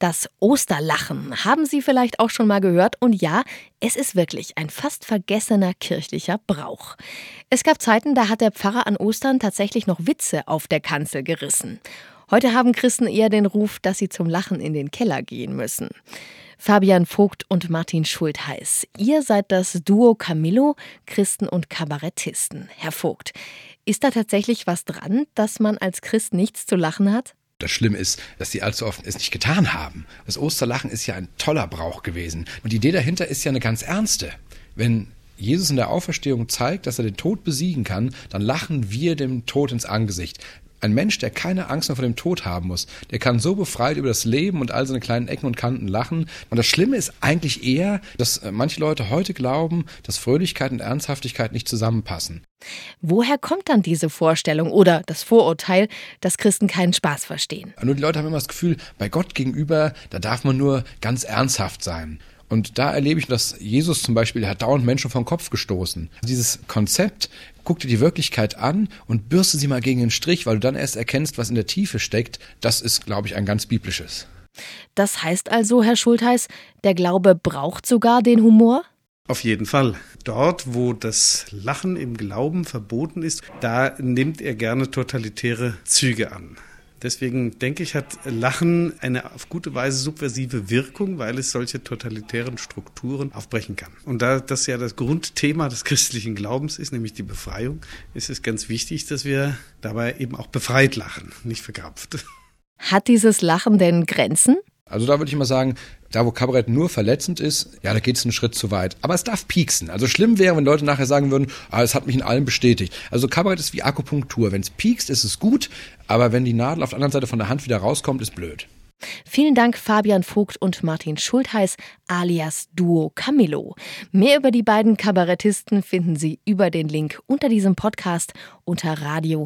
Das Osterlachen haben Sie vielleicht auch schon mal gehört. Und ja, es ist wirklich ein fast vergessener kirchlicher Brauch. Es gab Zeiten, da hat der Pfarrer an Ostern tatsächlich noch Witze auf der Kanzel gerissen. Heute haben Christen eher den Ruf, dass sie zum Lachen in den Keller gehen müssen. Fabian Vogt und Martin Schultheiß, ihr seid das Duo Camillo, Christen und Kabarettisten. Herr Vogt, ist da tatsächlich was dran, dass man als Christ nichts zu lachen hat? Das Schlimme ist, dass sie allzu oft es nicht getan haben. Das Osterlachen ist ja ein toller Brauch gewesen. Und die Idee dahinter ist ja eine ganz ernste. Wenn Jesus in der Auferstehung zeigt, dass er den Tod besiegen kann, dann lachen wir dem Tod ins Angesicht. Ein Mensch, der keine Angst mehr vor dem Tod haben muss, der kann so befreit über das Leben und all seine kleinen Ecken und Kanten lachen. Und das Schlimme ist eigentlich eher, dass manche Leute heute glauben, dass Fröhlichkeit und Ernsthaftigkeit nicht zusammenpassen. Woher kommt dann diese Vorstellung oder das Vorurteil, dass Christen keinen Spaß verstehen? Nur die Leute haben immer das Gefühl, bei Gott gegenüber, da darf man nur ganz ernsthaft sein. Und da erlebe ich, dass Jesus zum Beispiel, der hat dauernd Menschen vom Kopf gestoßen. Dieses Konzept, guck dir die Wirklichkeit an und bürste sie mal gegen den Strich, weil du dann erst erkennst, was in der Tiefe steckt, das ist, glaube ich, ein ganz biblisches. Das heißt also, Herr Schultheiß, der Glaube braucht sogar den Humor? Auf jeden Fall. Dort, wo das Lachen im Glauben verboten ist, da nimmt er gerne totalitäre Züge an. Deswegen denke ich, hat Lachen eine auf gute Weise subversive Wirkung, weil es solche totalitären Strukturen aufbrechen kann. Und da das ja das Grundthema des christlichen Glaubens ist, nämlich die Befreiung, ist es ganz wichtig, dass wir dabei eben auch befreit lachen, nicht verkrampft. Hat dieses Lachen denn Grenzen? Also da würde ich mal sagen, da wo Kabarett nur verletzend ist, ja, da geht es einen Schritt zu weit. Aber es darf pieksen. Also schlimm wäre, wenn Leute nachher sagen würden, es hat mich in allem bestätigt. Also Kabarett ist wie Akupunktur. Wenn es piekst, ist es gut, aber wenn die Nadel auf der anderen Seite von der Hand wieder rauskommt, ist blöd. Vielen Dank Fabian Vogt und Martin Schultheiß alias Duo Camillo. Mehr über die beiden Kabarettisten finden Sie über den Link unter diesem Podcast unter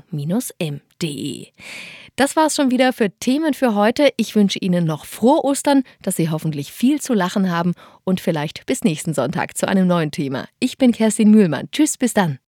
radio-m.de. Das war's schon wieder für Themen für heute. Ich wünsche Ihnen noch frohe Ostern, dass Sie hoffentlich viel zu lachen haben und vielleicht bis nächsten Sonntag zu einem neuen Thema. Ich bin Kerstin Mühlmann. Tschüss, bis dann.